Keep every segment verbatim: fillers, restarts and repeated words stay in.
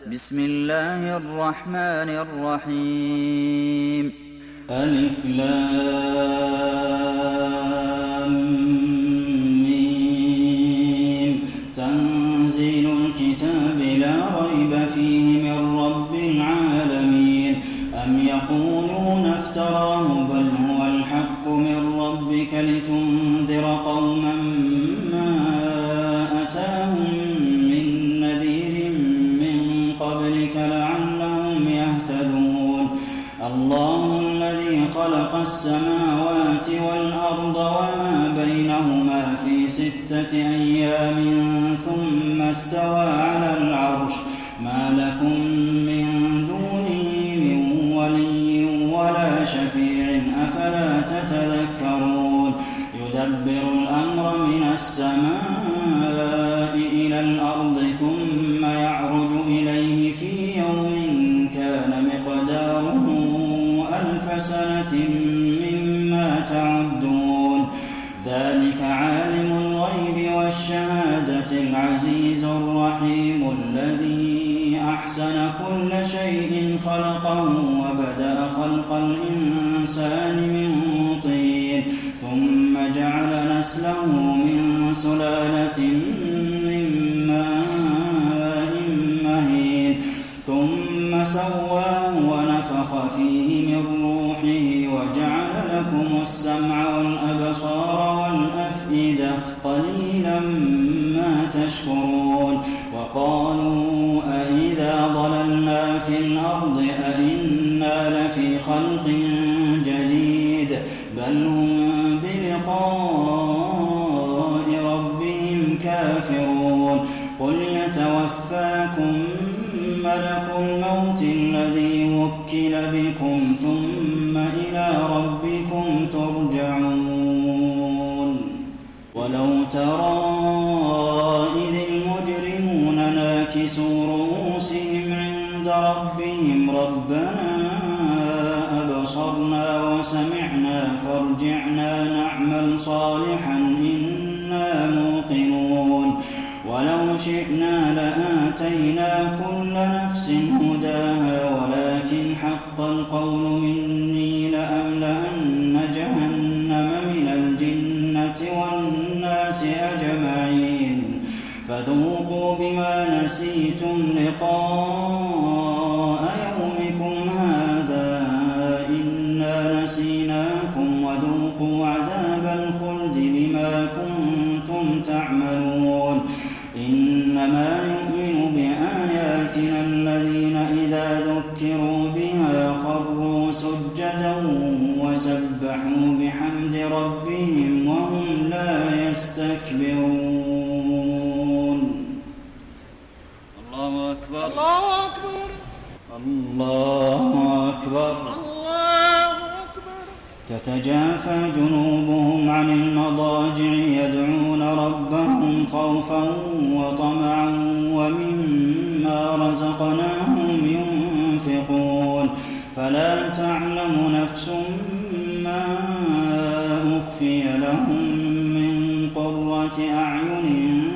بسم الله الرحمن الرحيم ألف لام ميم تنزيل الكتاب لا ريب فيه من رب العالمين أم يقولون افتراه بل هو الحق من ربك لتنذر قوما ما أتاهم من نذير من قبلك لعلهم يهتدون الله الذي خلق السماوات والأرض وما بينهما في ستة أيام ثم استوى على العرش ما لكم من دونه من ولي ولا شفيع أفلا تتذكرون يدبر الأمر من السماء إلى الأرض ثم يعرج إليه في يوم كان مقداره ألف سنة مما تعدون ذلك عالم الغيب والشهادة العزيز الرحيم الذي أحسن كل شيء خلقه وبدأ خلق الإنسان من طين ثم جعل نسله من سلالة من ماء مهين ثم سواه ونفخ فيه من روحه وجعل لكم السمع والأبصار والأفئدة قليلا ما تشكرون وقالوا أئذا ضللنا في الأرض أئنا لفي خلق جديد بل هم بلقاء ربهم كافرون قل يتوفاكم ملك الموت الذي وكل بكم ثم إلى ربكم ترجعون ولو ترى إذ المجرمون ناكسوا رؤوسهم عند ربهم ربنا أبصرنا وسمعنا فارجعنا نعمل صالحا إنا موقنون ولو شئنا لآتينا كل نفس هداها ولكن حق القول مني لأملأن جهنم من الجنة والناس أجمعين فذوقوا بما نسيتم لقاء يومكم هذا إنا نسيناكم وذوقوا عذاب الخلد بما كنتم تعملون إنما يؤمن بآياتنا الذين إذا ذكروا بها خروا سجدا وسبحوا بحمد ربهم وهم لا يستكبرون الله أكبر الله أكبر الله أكبر الله أكبر تتجافى جنوبهم عن المضاجع يدعون ربهم خوفا وطمعا ومما رزقناهم ينفقون فلا تعلم نفس ما أخفي لهم من قرة أعين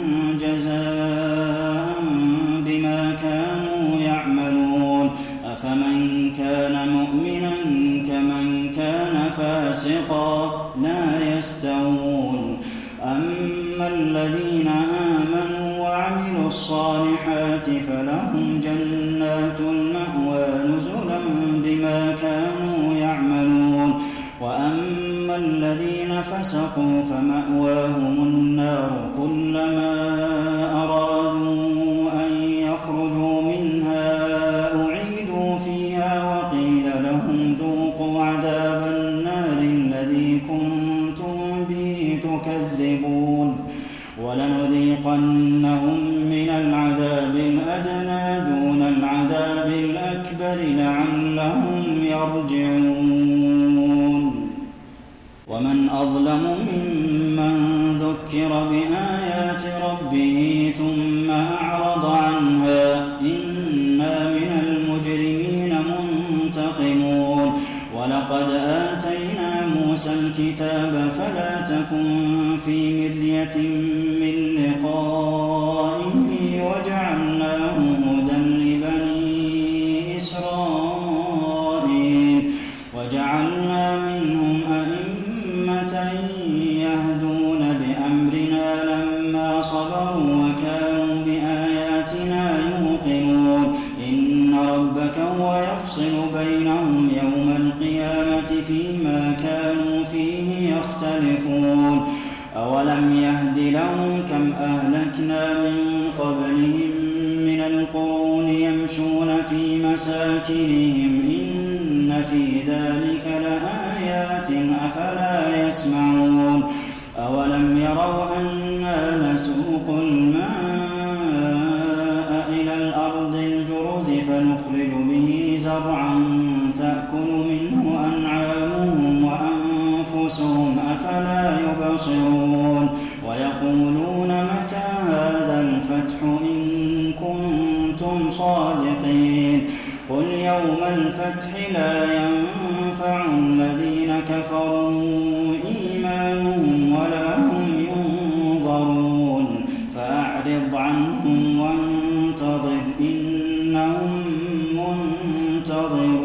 جزاء بما كانوا يعملون أفمن كان مؤمنا كمن كان فاسقا لا يستوون أما الذين آمنوا وعملوا الصالحات فلهم جنات المأوى نزلا بما كانوا يعملون وأما الذين فسقوا فمأواهم النار كلما أرادوا أن يخرجوا منها أعيدوا فيها وقيل لهم ذوقوا عذاب النار الذي كنتم به تكذبون ولنذيقنهم من العذاب الأدنى دون العذاب الأكبر لعلهم يرجعون ومن أظلم ممن ذكر بآيات ربه ثم أعرض عنها إنا من المجرمين منتقمون ولقد آتينا موسى الكتاب فلا تكن في مرية من لقائه وجعلناه هدى لبني القرون يمشون في مساكنهم إن في ذلك لآيات أفلا يسمعون أولم يروا أنا نسوق الماء إلى الأرض الجرز فنخرج به زرعا تأكل منه أنعامهم وأنفسهم أفلا يبصرون ويقولون متى هذا الفتح إن كنتم صادقين قل يوم الفتح لا ينفع الذين كفروا إيمانهم ولا هم ينظرون فأعرض عنهم وانتظر إنهم منتظرون